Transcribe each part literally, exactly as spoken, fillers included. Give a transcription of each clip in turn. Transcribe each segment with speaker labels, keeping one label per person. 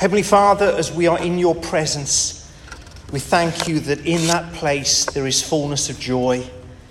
Speaker 1: Heavenly Father, as we are in your presence, we thank you that in that place there is fullness of joy.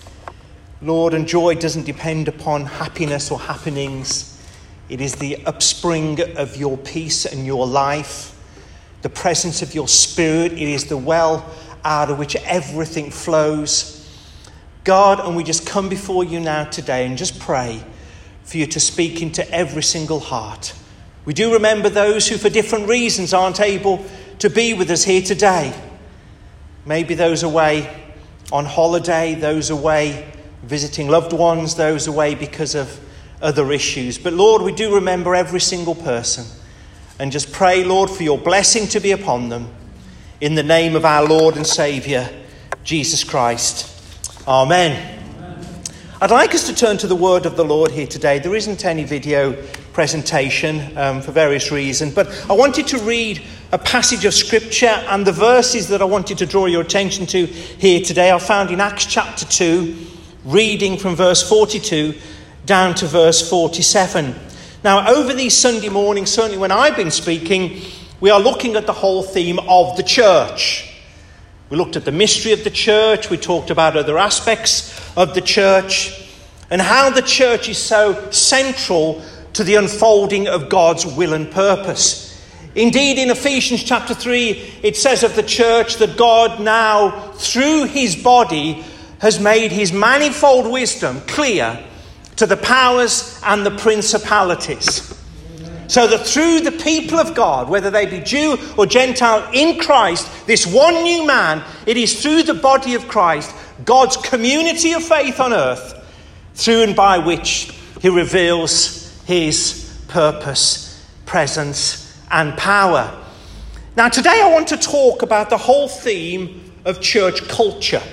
Speaker 1: Lord, and joy doesn't depend upon happiness or happenings. It is the upspring of your peace and your life, the presence of your Spirit. It is the well out of which everything flows. God, and we just come before you now today and just pray for you to speak into every single heart. We do remember those who for different reasons aren't able to be with us here today. Maybe those away on holiday, those away visiting loved ones, those away because of other issues. But Lord, we do remember every single person and just pray, Lord, for your blessing to be upon them. In the name of our Lord and Saviour, Jesus Christ. Amen. Amen. I'd like us to turn to the word of the Lord here today. There isn't any video presentation um, for various reasons, but I wanted to read a passage of scripture, and the verses that I wanted to draw your attention to here today are found in Acts chapter two, reading from verse forty-two down to verse forty-seven. Now, over these Sunday mornings, certainly when I've been speaking, we are looking at the whole theme of the church. We looked at the mystery of the church. We talked about other aspects of the church and how the church is so central to the unfolding of God's will and purpose. Indeed, in Ephesians chapter three, it says of the church that God now, through his body, has made his manifold wisdom clear to the powers and the principalities. So that through the people of God, whether they be Jew or Gentile in Christ, this one new man, it is through the body of Christ, God's community of faith on earth, through and by which he reveals his purpose, presence, and power. Now, today I want to talk about the whole theme of church culture.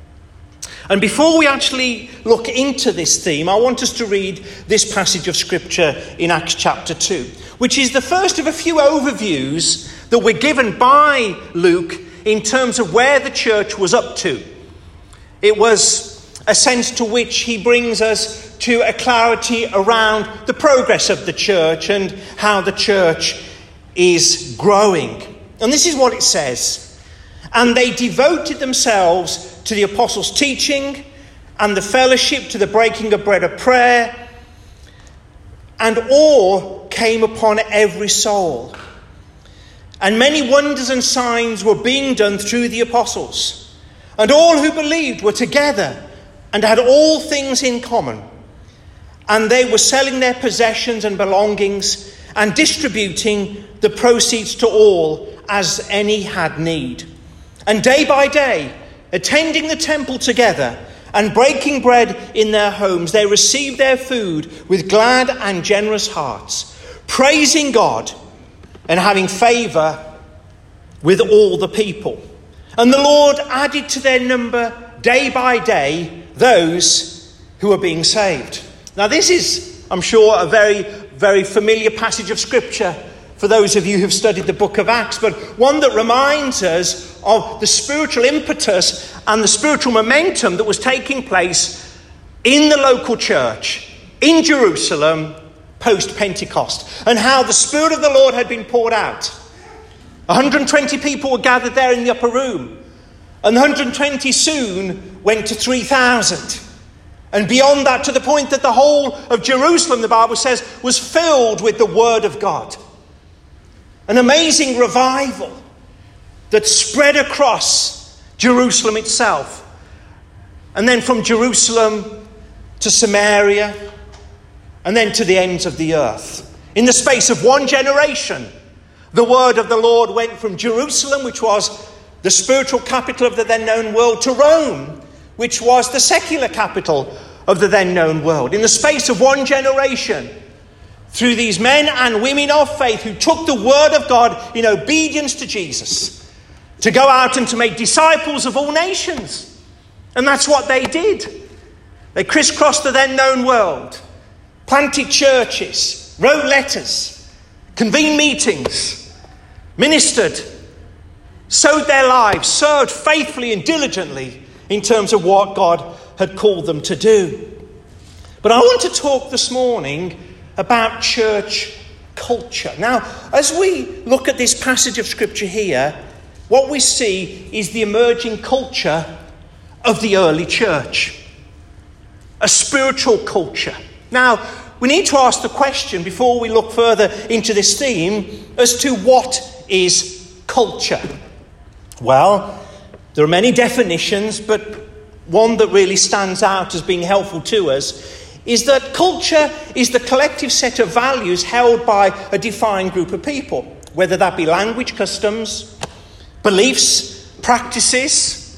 Speaker 1: And before we actually look into this theme, I want us to read this passage of scripture in Acts chapter two, which is the first of a few overviews that we're given by Luke in terms of where the church was up to. It was a sense to which he brings us to a clarity around the progress of the church and how the church is growing. And this is what it says. And they devoted themselves to the apostles' teaching and the fellowship, to the breaking of bread of prayer, and awe came upon every soul. And many wonders and signs were being done through the apostles. And all who believed were together and had all things in common. And they were selling their possessions and belongings and distributing the proceeds to all as any had need. And day by day, attending the temple together and breaking bread in their homes, they received their food with glad and generous hearts, praising God and having favour with all the people. And the Lord added to their number day by day those who were being saved. Now, this is, I'm sure, a very, very familiar passage of scripture for those of you who've studied the book of Acts, but one that reminds us of the spiritual impetus and the spiritual momentum that was taking place in the local church in Jerusalem post-Pentecost, and how the Spirit of the Lord had been poured out. one hundred twenty people were gathered there in the upper room, and one hundred twenty soon went to three thousand. And beyond that, to the point that the whole of Jerusalem, the Bible says, was filled with the word of God. An amazing revival that spread across Jerusalem itself. And then from Jerusalem to Samaria, and then to the ends of the earth. In the space of one generation, the word of the Lord went from Jerusalem, which was the spiritual capital of the then known world, to Rome, which was the secular capital of the then known world. In the space of one generation, through these men and women of faith who took the word of God in obedience to Jesus, to go out and to make disciples of all nations. And that's what they did. They crisscrossed the then known world, planted churches, wrote letters, convened meetings, ministered, sowed their lives, served faithfully and diligently in terms of what God had called them to do. But I want to talk this morning about church culture. Now, as we look at this passage of Scripture here, what we see is the emerging culture of the early church. A spiritual culture. Now, we need to ask the question before we look further into this theme as to what is culture. Well, there are many definitions, but one that really stands out as being helpful to us is that culture is the collective set of values held by a defined group of people, whether that be language, customs, beliefs, practices.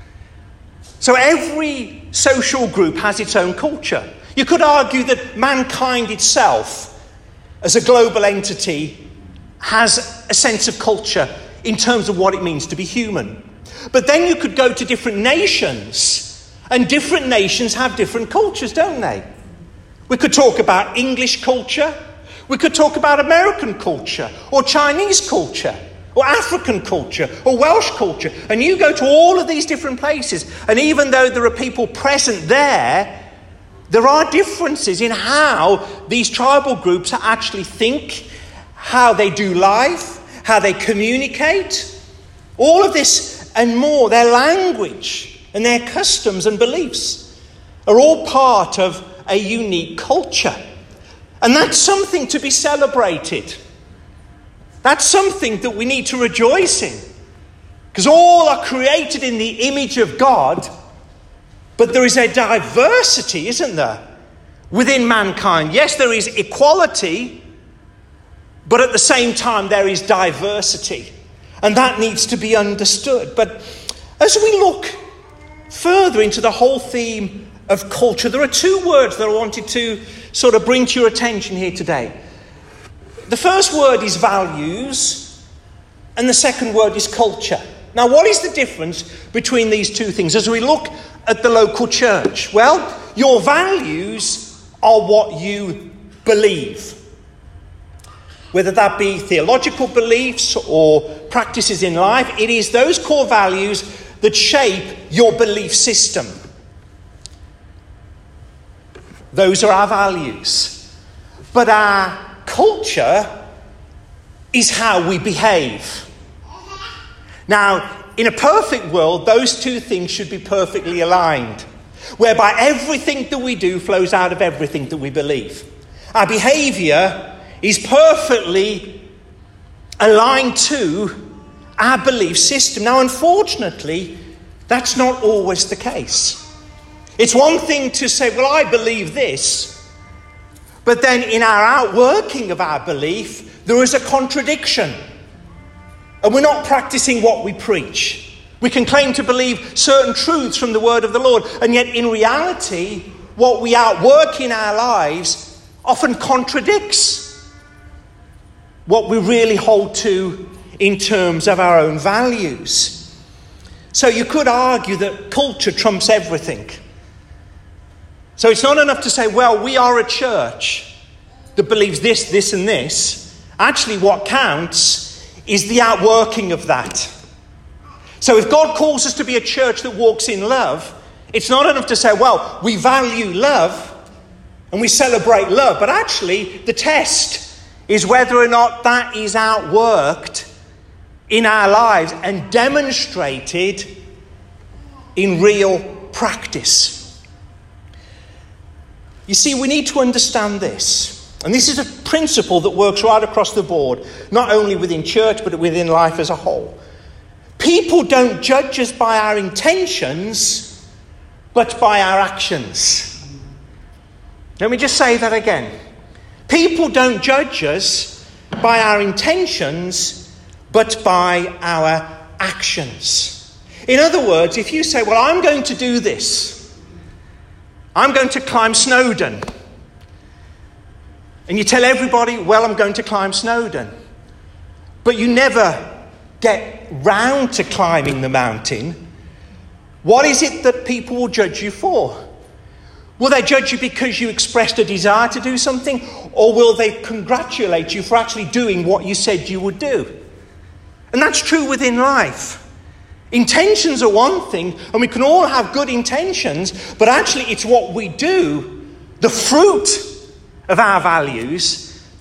Speaker 1: So every social group has its own culture. You could argue that mankind itself, as a global entity, has a sense of culture in terms of what it means to be human. But then you could go to different nations, and different nations have different cultures, don't they? We could talk about English culture, we could talk about American culture, or Chinese culture, or African culture, or Welsh culture. And you go to all of these different places, and even though there are people present there, there are differences in how these tribal groups actually think, how they do life, how they communicate. All of this and more, their language and their customs and beliefs are all part of a unique culture. And that's something to be celebrated. That's something that we need to rejoice in. Because all are created in the image of God. But there is a diversity, isn't there, within mankind? Yes, there is equality, but at the same time there is diversity. And that needs to be understood. But as we look further into the whole theme of culture, there are two words that I wanted to sort of bring to your attention here today. The first word is values, and the second word is culture. Now, what is the difference between these two things as we look at the local church? Well, your values are what you believe. Whether that be theological beliefs or practices in life, it is those core values that shape your belief system. Those are our values. But our culture is how we behave. Now, in a perfect world, those two things should be perfectly aligned, whereby everything that we do flows out of everything that we believe. Our behaviour is perfectly aligned to our belief system. Now, unfortunately, that's not always the case. It's one thing to say, well, I believe this, but then in our outworking of our belief, there is a contradiction. And we're not practicing what we preach. We can claim to believe certain truths from the word of the Lord, and yet in reality, what we outwork in our lives often contradicts what we really hold to in terms of our own values. So you could argue that culture trumps everything. So it's not enough to say, well, we are a church that believes this, this, and this. Actually, what counts is the outworking of that. So if God calls us to be a church that walks in love, it's not enough to say, well, we value love and we celebrate love. But actually, the test is whether or not that is outworked in our lives and demonstrated in real practice. You see, we need to understand this. And this is a principle that works right across the board, not only within church, but within life as a whole. People don't judge us by our intentions, but by our actions. Let me just say that again. People don't judge us by our intentions, but by our actions. In other words, if you say, well, I'm going to do this, I'm going to climb Snowdon, and you tell everybody, well, I'm going to climb Snowdon, but you never get round to climbing the mountain, what is it that people will judge you for? Will they judge you because you expressed a desire to do something, or will they congratulate you for actually doing what you said you would do? And that's true within life. Intentions are one thing, and we can all have good intentions, but actually it's what we do, the fruit of our values,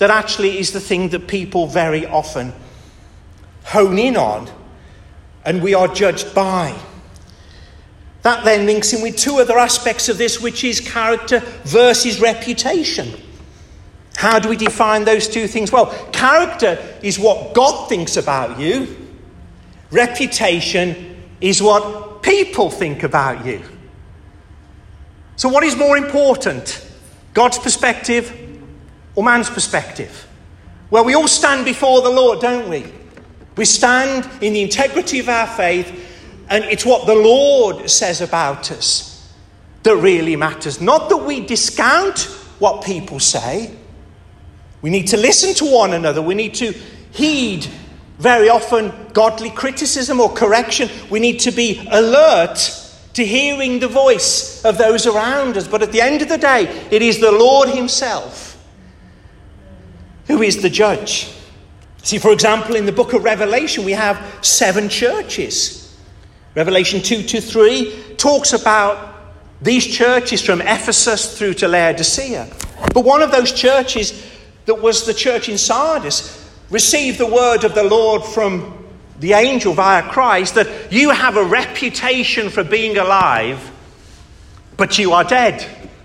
Speaker 1: that actually is the thing that people very often hone in on and we are judged by. That then links in with two other aspects of this, which is character versus reputation. How do we define those two things? Well, character is what God thinks about you. Reputation is what people think about you. So what is more important? God's perspective or man's perspective? Well, we all stand before the Lord, don't we? We stand in the integrity of our faith, and it's what the Lord says about us that really matters. Not that we discount what people say. We need to listen to one another. We need to heed very often godly criticism or correction. We need to be alert to hearing the voice of those around us. But at the end of the day, it is the Lord himself who is the judge. See, for example, in the book of Revelation, we have seven churches. Revelation two to three talks about these churches from Ephesus through to Laodicea. But one of those churches, that was the church in Sardis, received the word of the Lord from the angel via Christ that you have a reputation for being alive, but you are dead.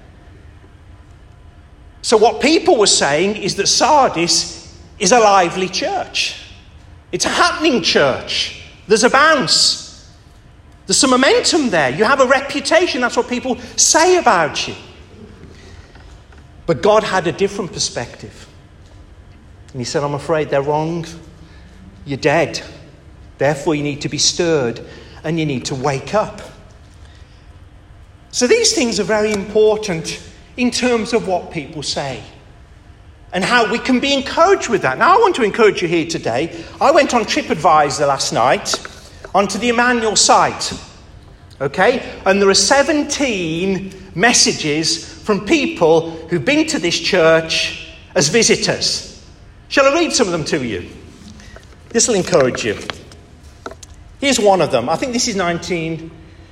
Speaker 1: So what people were saying is that Sardis is a lively church. It's a happening church. There's a bounce. There's some momentum there. You have a reputation. That's what people say about you. But God had a different perspective. And he said, I'm afraid they're wrong. You're dead. Therefore, you need to be stirred and you need to wake up. So these things are very important in terms of what people say and how we can be encouraged with that. Now, I want to encourage you here today. I went on TripAdvisor last night onto the Emmanuel site. Okay? And there are seventeen messages from people who've been to this church as visitors. Shall I read some of them to you? This will encourage you. Here's one of them. I think this is nineteen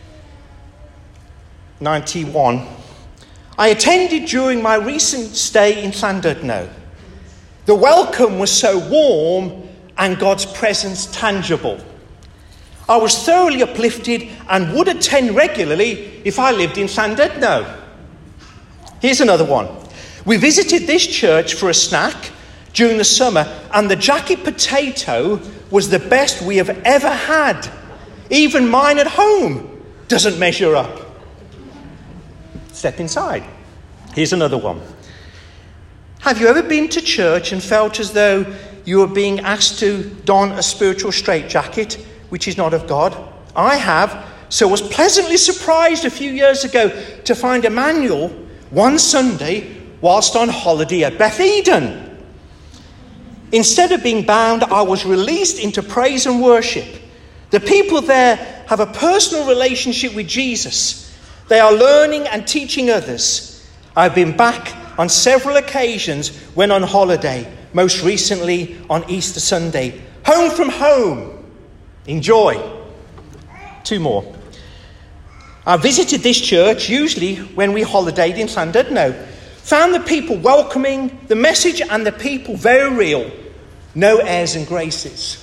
Speaker 1: ninety-one. I attended during my recent stay in Llandudno. The welcome was so warm and God's presence tangible. I was thoroughly uplifted and would attend regularly if I lived in Llandudno. Here's another one. We visited this church for a snack during the summer, and the jacket potato was the best we have ever had. Even mine at home doesn't measure up. Step inside. Here's another one. Have you ever been to church and felt as though you were being asked to don a spiritual straitjacket, which is not of God? I have, so was pleasantly surprised a few years ago to find Emmanuel one Sunday whilst on holiday at Beth Eden. Instead of being bound, I was released into praise and worship. The people there have a personal relationship with Jesus. They are learning and teaching others. I've been back on several occasions when on holiday, most recently on Easter Sunday. Home from home. Enjoy. Two more. I visited this church, usually when we holidayed in Llandudno. Found the people welcoming, the message and the people very real. No airs and graces.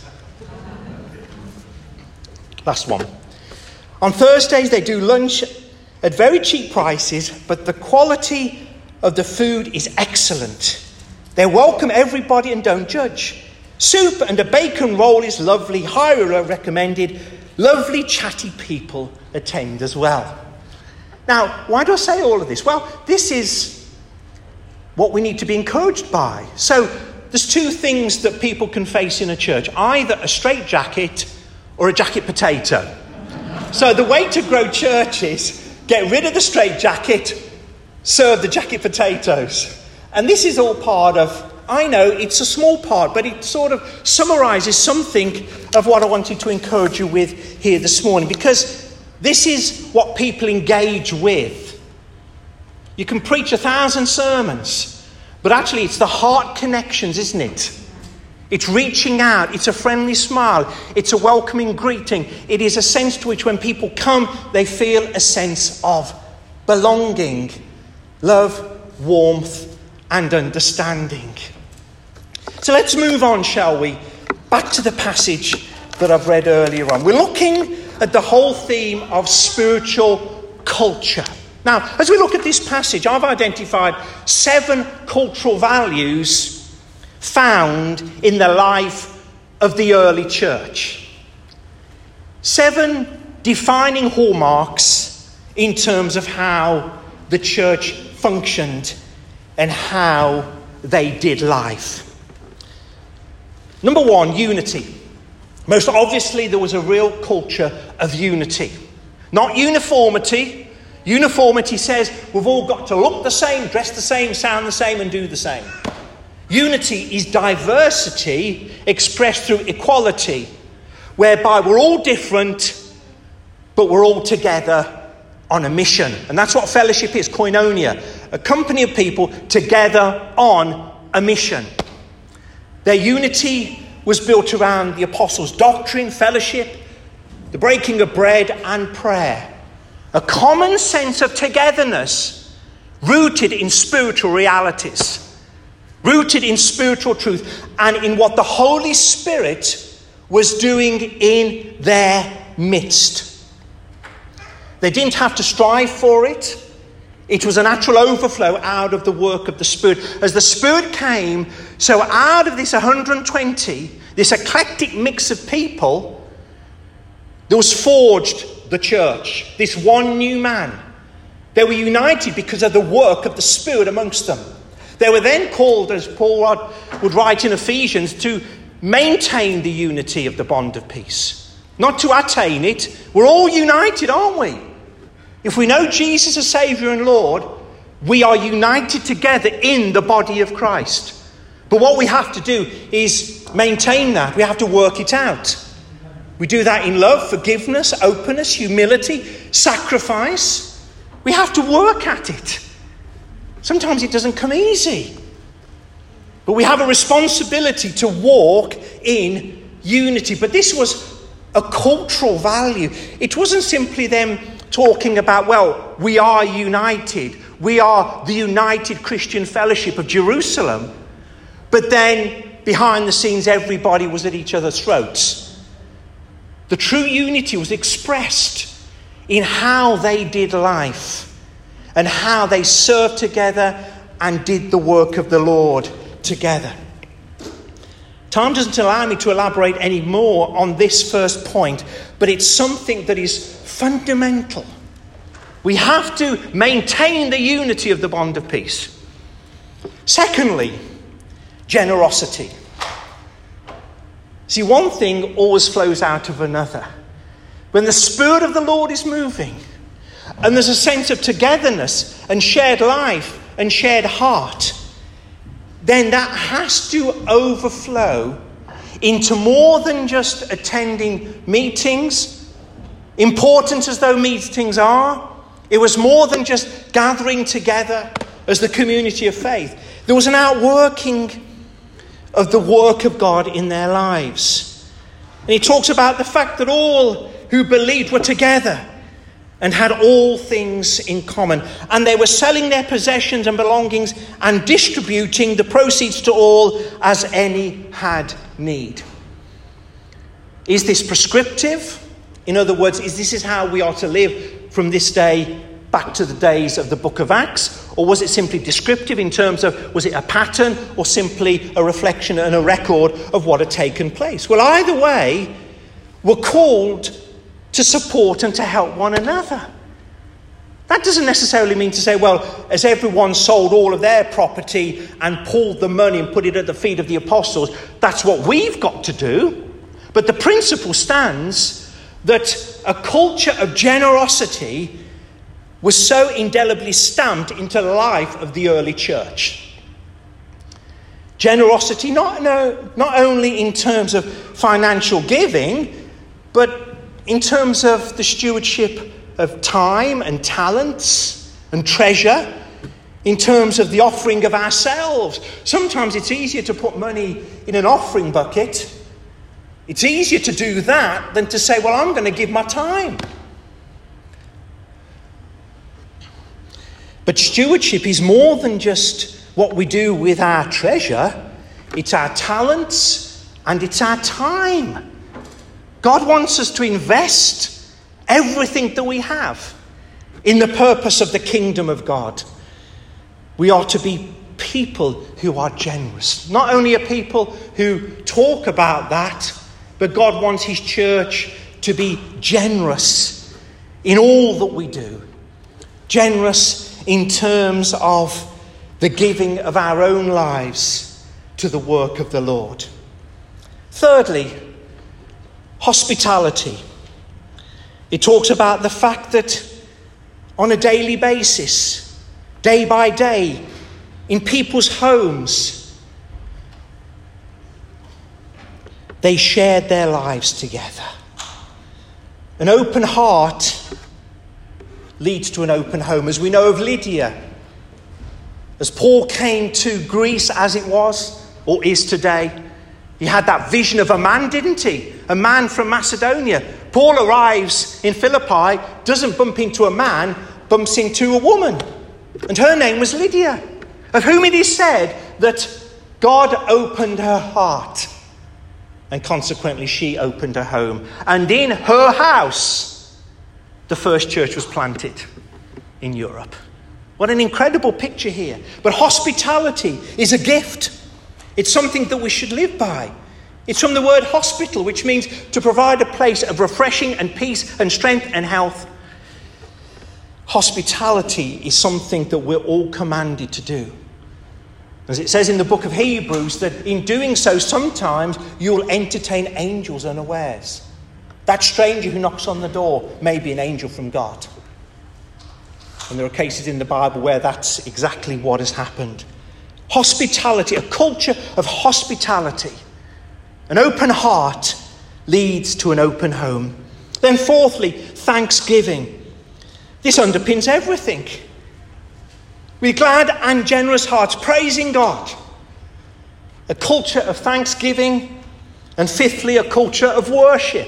Speaker 1: Last one. On Thursdays they do lunch at very cheap prices, but the quality of the food is excellent. They welcome everybody and don't judge. Soup and a bacon roll is lovely, highly recommended. Lovely chatty people attend as well. Now, why do I say all of this? Well, this is what we need to be encouraged by. So there's two things that people can face in a church. Either a straitjacket or a jacket potato. So the way to grow churches, get rid of the straitjacket, serve the jacket potatoes. And this is all part of, I know it's a small part, but it sort of summarises something of what I wanted to encourage you with here this morning, because this is what people engage with. You can preach a thousand sermons, but actually it's the heart connections, isn't it? It's reaching out. It's a friendly smile. It's a welcoming greeting. It is a sense to which when people come, they feel a sense of belonging, love, warmth, and understanding. So let's move on, shall we? Back to the passage that I've read earlier on. We're looking at the whole theme of spiritual culture. Now, as we look at this passage, I've identified seven cultural values found in the life of the early church. Seven defining hallmarks in terms of how the church functioned and how they did life. Number one, unity. Most obviously, there was a real culture of unity. Not uniformity. Uniformity says we've all got to look the same, dress the same, sound the same, and do the same. Unity is diversity expressed through equality, whereby we're all different, but we're all together on a mission. And that's what fellowship is, koinonia, a company of people together on a mission. Their unity was built around the apostles' doctrine, fellowship, the breaking of bread, and prayer. A common sense of togetherness rooted in spiritual realities, rooted in spiritual truth, and in what the Holy Spirit was doing in their midst. They didn't have to strive for it. It was a natural overflow out of the work of the Spirit. As the Spirit came, so out of this one hundred twenty, this eclectic mix of people, there was forged the church, this one new man. They were united because of the work of the Spirit amongst them. They were then called, as Paul would write in Ephesians, to maintain the unity of the bond of peace. Not to attain it. We're all united, aren't we? If we know Jesus as Saviour and Lord, we are united together in the body of Christ. But what we have to do is maintain that. We have to work it out. We do that in love, forgiveness, openness, humility, sacrifice. We have to work at it. Sometimes it doesn't come easy. But we have a responsibility to walk in unity. But this was a cultural value. It wasn't simply them talking about, well, we are united. We are the United Christian Fellowship of Jerusalem. But then, behind the scenes, everybody was at each other's throats. The true unity was expressed in how they did life and how they served together and did the work of the Lord together. Time doesn't allow me to elaborate any more on this first point, but it's something that is fundamental. We have to maintain the unity of the bond of peace. Secondly, generosity. See, one thing always flows out of another. When the Spirit of the Lord is moving, and there's a sense of togetherness and shared life and shared heart, then that has to overflow into more than just attending meetings, important as though meetings are. It was more than just gathering together as the community of faith. There was an outworking of the work of God in their lives. And he talks about the fact that all who believed were together and had all things in common. And they were selling their possessions and belongings and distributing the proceeds to all as any had need. Is this prescriptive? In other words, is this is how we are to live from this day back to the days of the book of Acts? Or was it simply descriptive in terms of, was it a pattern or simply a reflection and a record of what had taken place? Well, either way, we're called to support and to help one another. That doesn't necessarily mean to say, well, as everyone sold all of their property and pulled the money and put it at the feet of the apostles, that's what we've got to do. But the principle stands that a culture of generosity was so indelibly stamped into the life of the early church. Generosity, not, no, not only in terms of financial giving, but in terms of the stewardship of time and talents and treasure, in terms of the offering of ourselves. Sometimes it's easier to put money in an offering bucket. It's easier to do that than to say, well, I'm going to give my time. But stewardship is more than just what we do with our treasure. it's our talents, and it's our time. God wants us to invest everything that we have in the purpose of the kingdom of God. We are to be people who are generous. Not only are people who talk about that, but God wants his church to be generous in all that we do. Generous in terms of the giving of our own lives to the work of the Lord. Thirdly, hospitality. It talks about the fact that on a daily basis, day by day, in people's homes, they shared their lives together. An open heart leads to an open home. As we know of Lydia, as Paul came to Greece as it was, or is today, he had that vision of a man, didn't he? A man from Macedonia. Paul arrives in Philippi, doesn't bump into a man, bumps into a woman. And her name was Lydia, of whom it is said that God opened her heart. And consequently, she opened her home. And in her house, the first church was planted in Europe. What an incredible picture here. But hospitality is a gift. It's something that we should live by. It's from the word hospital, which means to provide a place of refreshing and peace and strength and health. Hospitality is something that we're all commanded to do. As it says in the book of Hebrews, that in doing so, sometimes you'll entertain angels unawares. That stranger who knocks on the door may be an angel from God. And there are cases in the Bible where that's exactly what has happened. Hospitality, a culture of hospitality, an open heart leads to an open home. Then fourthly, thanksgiving. This underpins everything. With glad and generous hearts, praising God. A culture of thanksgiving. And fifthly, a culture of worship.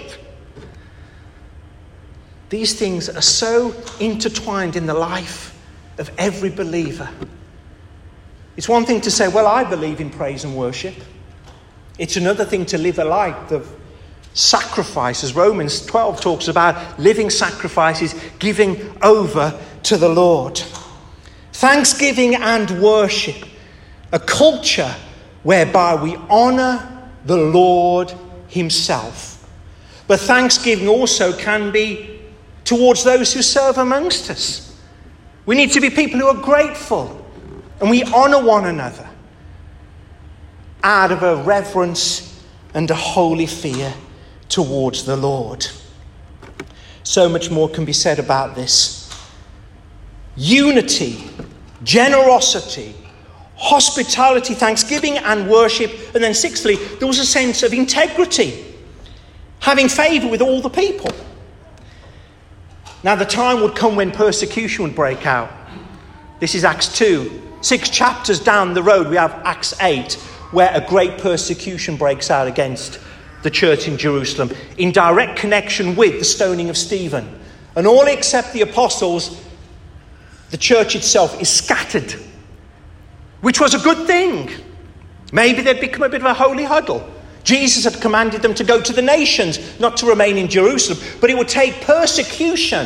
Speaker 1: These things are so intertwined in the life of every believer. It's one thing to say, well, I believe in praise and worship. It's another thing to live a life of sacrifice, as Romans twelve talks about, living sacrifices, giving over to the Lord. Thanksgiving and worship, a culture whereby we honour the Lord himself. But thanksgiving also can be towards those who serve amongst us. We need to be people who are grateful. And we honour one another out of a reverence and a holy fear towards the Lord. So much more can be said about this. Unity, generosity, hospitality, thanksgiving and worship. And then sixthly, there was a sense of integrity, having favour with all the people. Now the time would come when persecution would break out. This is Acts two. Six chapters down the road, we have Acts eight, where a great persecution breaks out against the church in Jerusalem, in direct connection with the stoning of Stephen. And all except the apostles, the church itself is scattered, which was a good thing. Maybe they'd become a bit of a holy huddle. Jesus had commanded them to go to the nations, not to remain in Jerusalem. But it would take persecution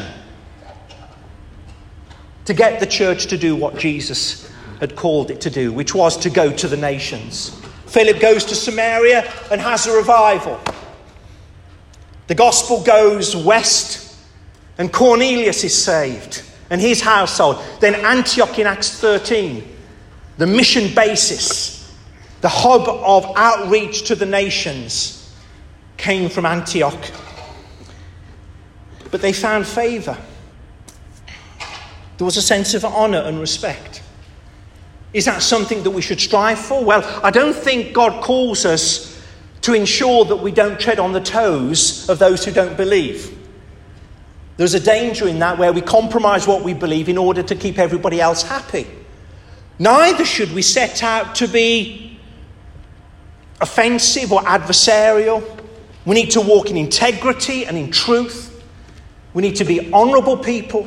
Speaker 1: to get the church to do what Jesus had called it to do, which was to go to the nations. Philip goes to Samaria and has a revival. The gospel goes west and Cornelius is saved and his household. Then Antioch in Acts thirteen, the mission basis, the hub of outreach to the nations, came from Antioch. But they found favour. There was a sense of honour and respect. Is that something that we should strive for? Well, I don't think God calls us to ensure that we don't tread on the toes of those who don't believe. There's a danger in that where we compromise what we believe in order to keep everybody else happy. Neither should we set out to be offensive or adversarial. We need to walk in integrity and in truth. We need to be honourable people.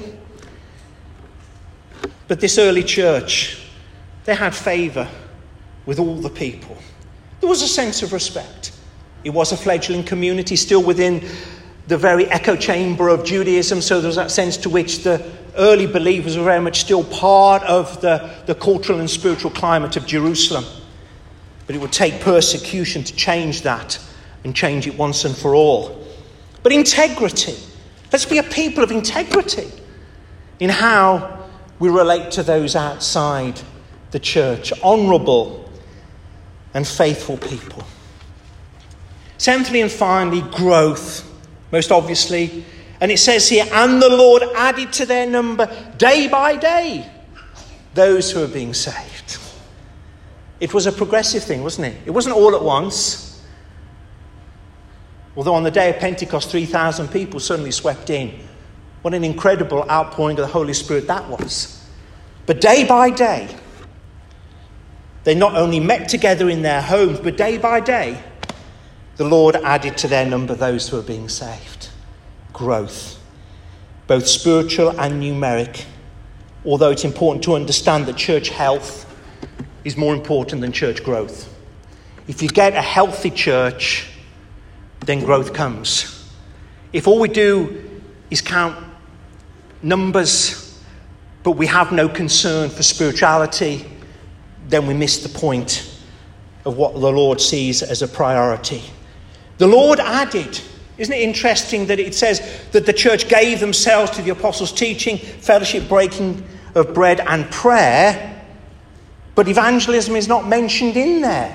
Speaker 1: But this early church, they had favour with all the people. There was a sense of respect. It was a fledgling community, still within the very echo chamber of Judaism, so there was that sense to which the early believers were very much still part of the, the cultural and spiritual climate of Jerusalem. But it would take persecution to change that and change it once and for all. But integrity. Let's be a people of integrity in how we relate to those outside the church. Honourable and faithful people. Seventhly and finally, growth. Most obviously. And it says here, and the Lord added to their number day by day those who are being saved. It was a progressive thing, wasn't it? It wasn't all at once. Although on the day of Pentecost, three thousand people suddenly swept in. What an incredible outpouring of the Holy Spirit that was. But day by day, they not only met together in their homes, but day by day, the Lord added to their number those who are being saved. Growth, both spiritual and numeric. Although it's important to understand that church health is more important than church growth. If you get a healthy church, then growth comes. If all we do is count numbers, but we have no concern for spirituality, then we miss the point of what the Lord sees as a priority. The Lord added. Isn't it interesting that it says that the church gave themselves to the apostles' teaching, fellowship, breaking of bread and prayer, but evangelism is not mentioned in there?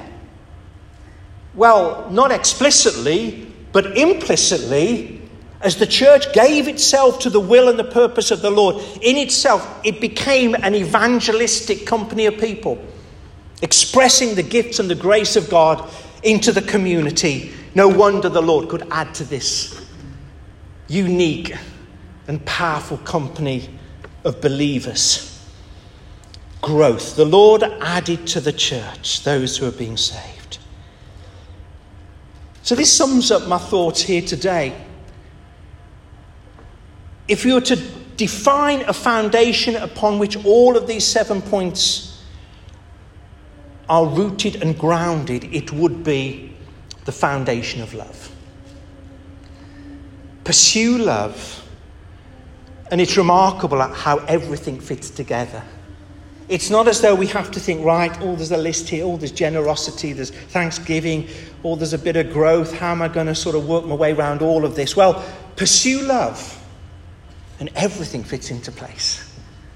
Speaker 1: Well, not explicitly, but implicitly, as the church gave itself to the will and the purpose of the Lord, in itself, it became an evangelistic company of people, expressing the gifts and the grace of God into the community. No wonder the Lord could add to this unique and powerful company of believers. Growth. The Lord added to the church those who are being saved. So this sums up my thoughts here today. If we were to define a foundation upon which all of these seven points are rooted and grounded, it would be the foundation of love. Pursue love. And it's remarkable at how everything fits together. It's not as though we have to think, right, oh, there's a list here, oh, there's generosity, there's thanksgiving, oh, there's a bit of growth. How am I going to sort of work my way around all of this? Well, pursue love and everything fits into place.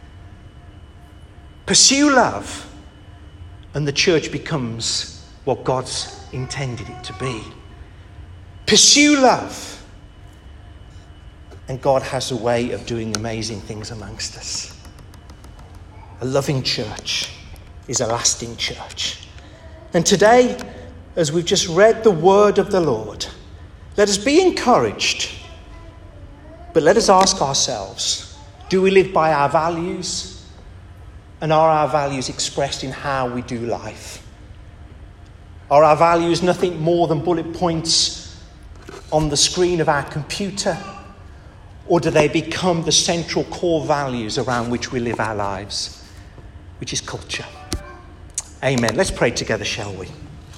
Speaker 1: Pursue love and the church becomes what God's intended it to be. Pursue love and God has a way of doing amazing things amongst us. A loving church is a lasting church. And today, as we've just read the word of the Lord, let us be encouraged, but let us ask ourselves, do we live by our values? And are our values expressed in how we do life? Are our values nothing more than bullet points on the screen of our computer? Or do they become the central core values around which we live our lives, which is culture? Amen. Let's pray together, shall we?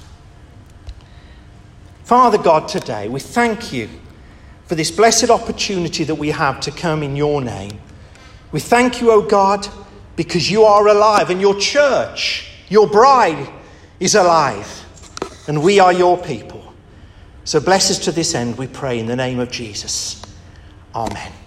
Speaker 1: Father God, today we thank you for this blessed opportunity that we have to come in your name. We thank you, O God, because you are alive and your church, your bride, is alive. And we are your people. So bless us to this end, we pray in the name of Jesus. Amen.